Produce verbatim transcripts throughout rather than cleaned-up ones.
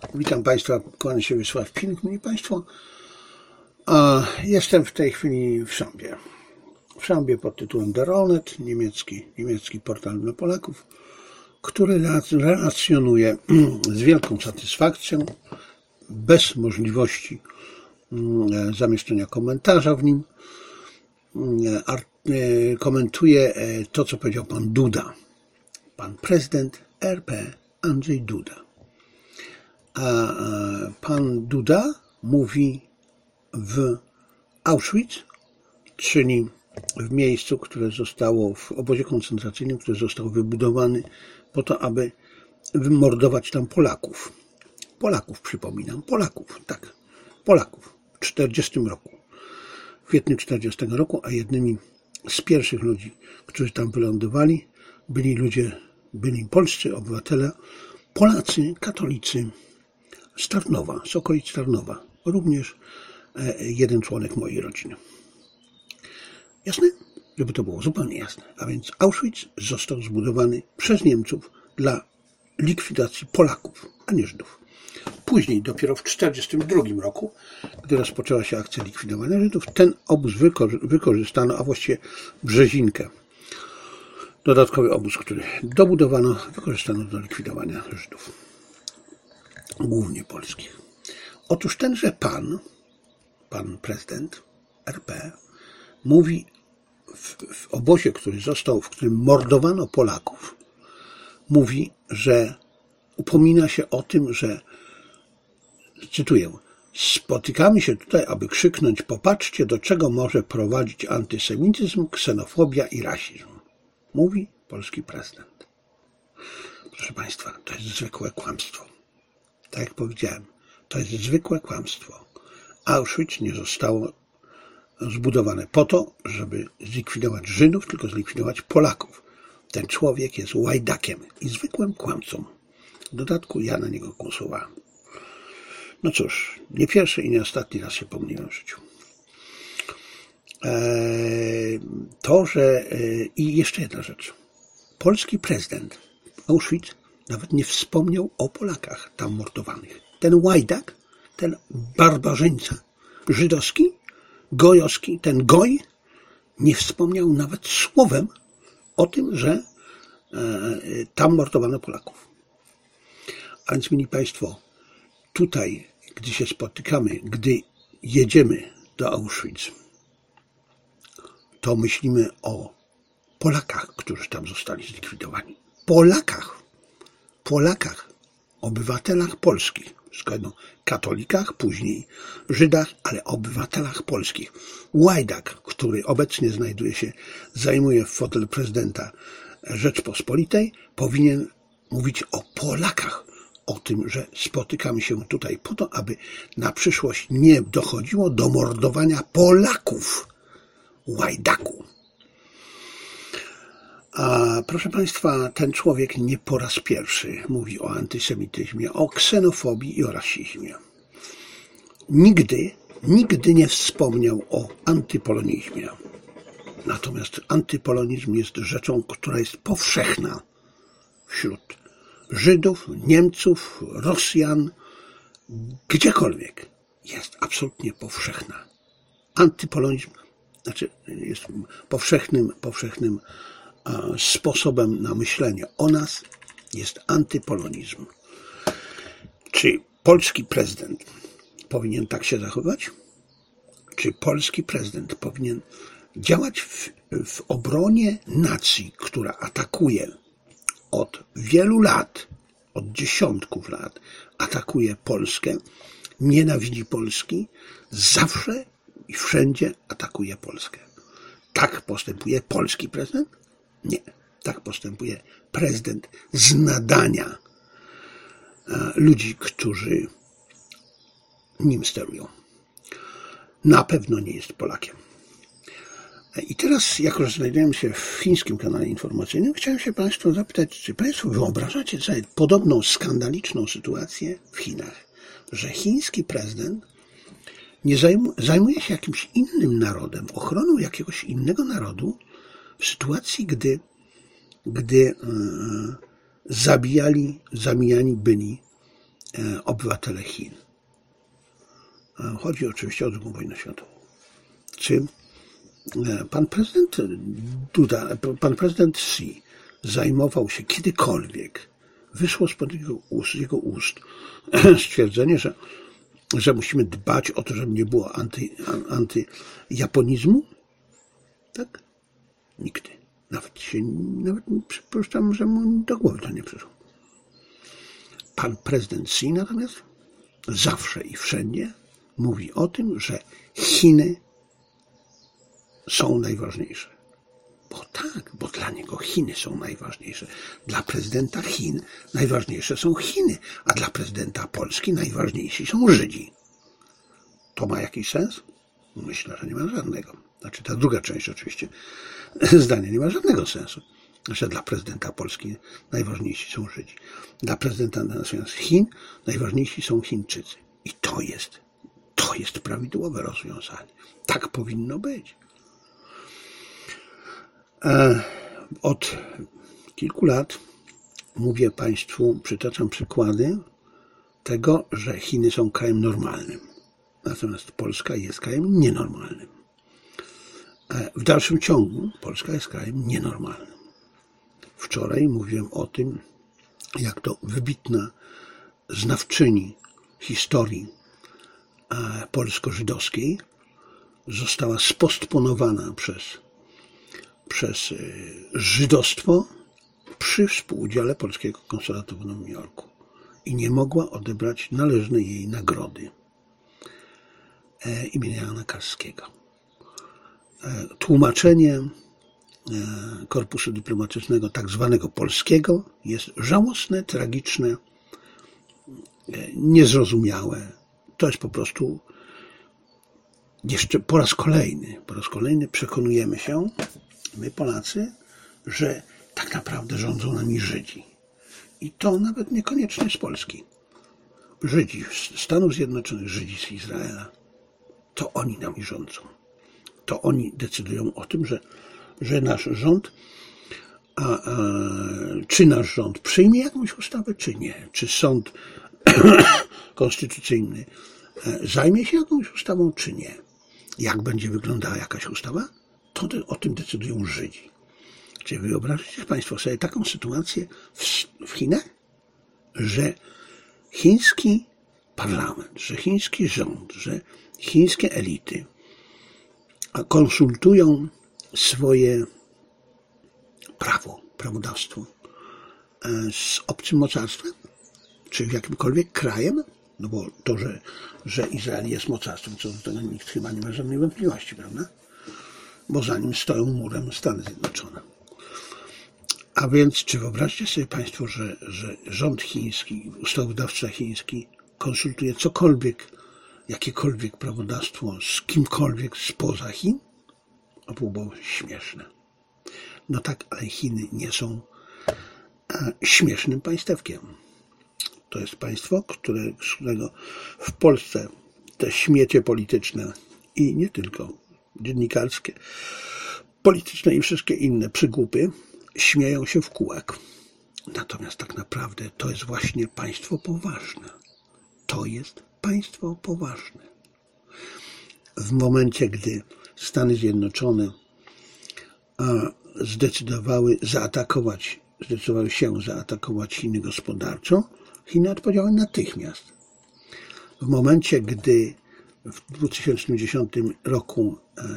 Witam Państwa, kłaniam się Wiesław Pińk. Mili Państwo, jestem w tej chwili w Szambie. W Szambie pod tytułem Der Rollnet, niemiecki, niemiecki portal dla Polaków, który relacjonuje z wielką satysfakcją, bez możliwości zamieszczenia komentarza w nim, komentuje to, co powiedział pan Duda, pan prezydent R P Andrzej Duda. A pan Duda mówi w Auschwitz, czyli w miejscu, które zostało, w obozie koncentracyjnym, który został wybudowany po to, aby wymordować tam Polaków. Polaków, przypominam, Polaków, tak, Polaków w czterdziestym roku. W kwietniu czterdziestego roku, a jednymi z pierwszych ludzi, którzy tam wylądowali, byli ludzie, byli polscy obywatele, Polacy, katolicy z Tarnowa, z okolic Tarnowa, również jeden członek mojej rodziny. Jasne? Żeby to było zupełnie jasne. A więc Auschwitz został zbudowany przez Niemców dla likwidacji Polaków, a nie Żydów. Później, dopiero w czterdziestym drugim roku, gdy rozpoczęła się akcja likwidowania Żydów, ten obóz wykorzystano, a właściwie Brzezinkę, dodatkowy obóz, który dobudowano, wykorzystano do likwidowania Żydów, głównie polskich. Otóż tenże pan, pan prezydent R P, mówi w, w obozie, który został, w którym mordowano Polaków, mówi, że upomina się o tym, że, cytuję, spotykamy się tutaj, aby krzyknąć, popatrzcie, do czego może prowadzić antysemityzm, ksenofobia i rasizm. Mówi polski prezydent. Proszę Państwa, to jest zwykłe kłamstwo. Tak jak powiedziałem, to jest zwykłe kłamstwo. Auschwitz nie zostało zbudowane po to, żeby zlikwidować Żydów, tylko zlikwidować Polaków. Ten człowiek jest łajdakiem i zwykłym kłamcą. W dodatku ja na niego głosowałem. No cóż, nie pierwszy i nie ostatni raz się pomyliłem w życiu. To, że... I jeszcze jedna rzecz. Polski prezydent Auschwitz nawet nie wspomniał o Polakach tam mordowanych. Ten łajdak, ten barbarzyńca żydowski, gojowski, ten goj nie wspomniał nawet słowem o tym, że tam mordowano Polaków. A więc, mili Państwo, tutaj, gdy się spotykamy, gdy jedziemy do Auschwitz, to myślimy o Polakach, którzy tam zostali zlikwidowani. Polakach, Polakach, obywatelach polskich, zgodnie katolikach, później Żydach, ale obywatelach polskich. Łajdak, który obecnie znajduje się, zajmuje fotel prezydenta Rzeczpospolitej, powinien mówić o Polakach, o tym, że spotykamy się tutaj po to, aby na przyszłość nie dochodziło do mordowania Polaków. Łajdaku. A proszę Państwa, ten człowiek nie po raz pierwszy mówi o antysemityzmie, o ksenofobii i o rasizmie. Nigdy, nigdy nie wspomniał o antypolonizmie. Natomiast antypolonizm jest rzeczą, która jest powszechna wśród Żydów, Niemców, Rosjan, gdziekolwiek. Jest absolutnie powszechna. Antypolonizm znaczy jest powszechnym, powszechnym sposobem na myślenie o nas, jest antypolonizm. Czy polski prezydent powinien tak się zachować? Czy polski prezydent powinien działać w, w obronie nacji, która atakuje od wielu lat, od dziesiątków lat, atakuje Polskę, nienawidzi Polski, zawsze i wszędzie atakuje Polskę. Tak postępuje polski prezydent? Nie. Tak postępuje prezydent z nadania ludzi, którzy nim sterują. Na pewno nie jest Polakiem. I teraz, jako że znajdujemy się w chińskim kanale informacyjnym, chciałem się Państwa zapytać, czy Państwo wyobrażacie sobie podobną skandaliczną sytuację w Chinach, że chiński prezydent nie zajmuje się jakimś innym narodem, ochroną jakiegoś innego narodu w sytuacji, gdy, gdy yy, zabijali, zamijani byli obywatele Chin. Chodzi oczywiście o drugą wojnę światową. Czy pan prezydent Duda, pan prezydent Xi zajmował się kiedykolwiek, wyszło spod jego ust, jego ust stwierdzenie, że, że musimy dbać o to, żeby nie było anty, antyjaponizmu? Tak? Nigdy. Nawet się, nawet przypuszczam, że mu do głowy to nie przyszło. Pan prezydent Xi natomiast zawsze i wszędzie mówi o tym, że Chiny są najważniejsze. Bo tak, bo dla niego Chiny są najważniejsze. Dla prezydenta Chin najważniejsze są Chiny, a dla prezydenta Polski najważniejsi są Żydzi. To ma jakiś sens? Myślę, że nie ma żadnego. Znaczy ta druga część oczywiście zdania nie ma żadnego sensu. Że dla prezydenta Polski najważniejsi są Żydzi. Dla prezydenta natomiast Chin najważniejsi są Chińczycy. I to jest, to jest prawidłowe rozwiązanie. Tak powinno być. Od kilku lat mówię Państwu, przytaczam przykłady tego, że Chiny są krajem normalnym. Natomiast Polska jest krajem nienormalnym. W dalszym ciągu Polska jest krajem nienormalnym. Wczoraj mówiłem o tym, jak to wybitna znawczyni historii polsko-żydowskiej została spostponowana przez, przez żydostwo przy współudziale Polskiego Konsulatu w Nowym Jorku i nie mogła odebrać należnej jej nagrody imienia Jana Karskiego. Tłumaczenie korpusu dyplomatycznego tak zwanego polskiego jest żałosne, tragiczne, niezrozumiałe. To jest po prostu jeszcze po raz kolejny, po raz kolejny przekonujemy się, my Polacy, że tak naprawdę rządzą nami Żydzi. I to nawet niekoniecznie z Polski. Żydzi z Stanów Zjednoczonych, Żydzi z Izraela. To oni nami rządzą. To oni decydują o tym, że, że nasz rząd, a, a, czy nasz rząd przyjmie jakąś ustawę, czy nie. Czy sąd konstytucyjny zajmie się jakąś ustawą, czy nie. Jak będzie wyglądała jakaś ustawa, to o tym decydują Żydzi. Czy wyobraźcie Państwo sobie taką sytuację w, w Chinach, że chiński parlament, że chiński rząd, że chińskie elity konsultują swoje prawo, prawodawstwo z obcym mocarstwem, czy w jakimkolwiek krajem, no bo to, że, że Izrael jest mocarstwem, co do tego nikt chyba nie ma żadnej wątpliwości, prawda? Bo za nim stoją murem Stany Zjednoczone. A więc, czy wyobraźcie sobie Państwo, że, że rząd chiński, ustawodawca chiński konsultuje cokolwiek, jakiekolwiek prawodawstwo z kimkolwiek spoza Chin? To byłoby śmieszne. No tak, ale Chiny nie są śmiesznym państewkiem. To jest państwo, które, którego w Polsce te śmiecie polityczne i nie tylko dziennikarskie, polityczne i wszystkie inne przygłupy śmieją się w kółek. Natomiast tak naprawdę to jest właśnie państwo poważne. To jest państwo poważne. W momencie, gdy Stany Zjednoczone zdecydowały zaatakować, zdecydowały się zaatakować Chiny gospodarczo, Chiny odpowiedziały natychmiast. W momencie, gdy w dwa tysiące dziesiątym roku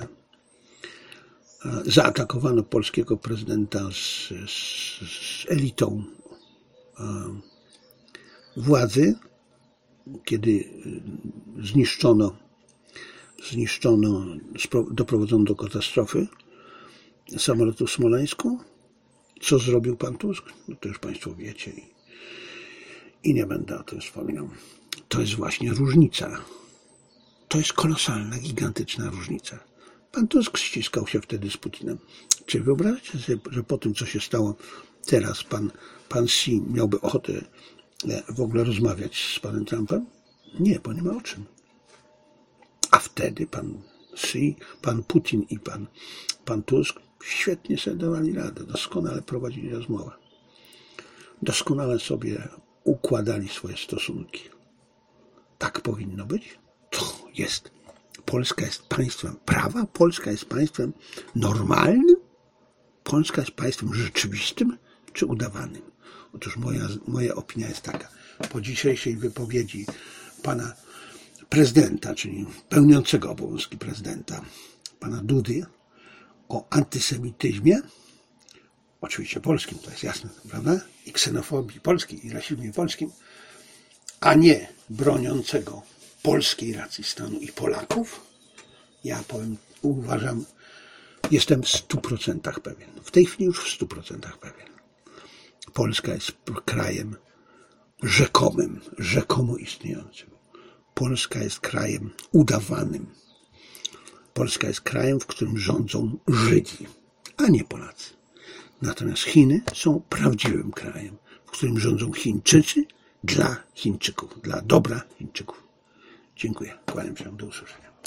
zaatakowano polskiego prezydenta z, z, z elitą władzy, kiedy zniszczono, zniszczono, doprowadzono do katastrofy samolotu w Smoleńsku, co zrobił pan Tusk? No to już Państwo wiecie i, i nie będę o tym wspominał. To jest właśnie różnica. To jest kolosalna, gigantyczna różnica. Pan Tusk ściskał się wtedy z Putinem. Czy wyobraźcie sobie, że po tym, co się stało teraz, pan, pan Xi miałby ochotę w ogóle rozmawiać z panem Trumpem? Nie, bo nie ma o czym. A wtedy pan Xi, pan Putin i pan, pan Tusk świetnie sobie dawali radę, doskonale prowadzili rozmowę. Doskonale sobie układali swoje stosunki. Tak powinno być. To jest. Polska jest państwem prawa? Polska jest państwem normalnym? Polska jest państwem rzeczywistym czy udawanym? Otóż moja, moja opinia jest taka. Po dzisiejszej wypowiedzi pana prezydenta, czyli pełniącego obowiązki prezydenta, pana Dudy, o antysemityzmie, oczywiście polskim, to jest jasne, prawda? I ksenofobii polskiej, i rasizmie polskim, a nie broniącego polskiej racji stanu i Polaków, ja powiem, uważam, jestem w stu procentach pewien. W tej chwili już w stu procentach pewien. Polska jest krajem rzekomym, rzekomo istniejącym. Polska jest krajem udawanym. Polska jest krajem, w którym rządzą Żydzi, a nie Polacy. Natomiast Chiny są prawdziwym krajem, w którym rządzą Chińczycy dla Chińczyków, dla dobra Chińczyków. Dziękuję. Kłaniam się. Do usłyszenia.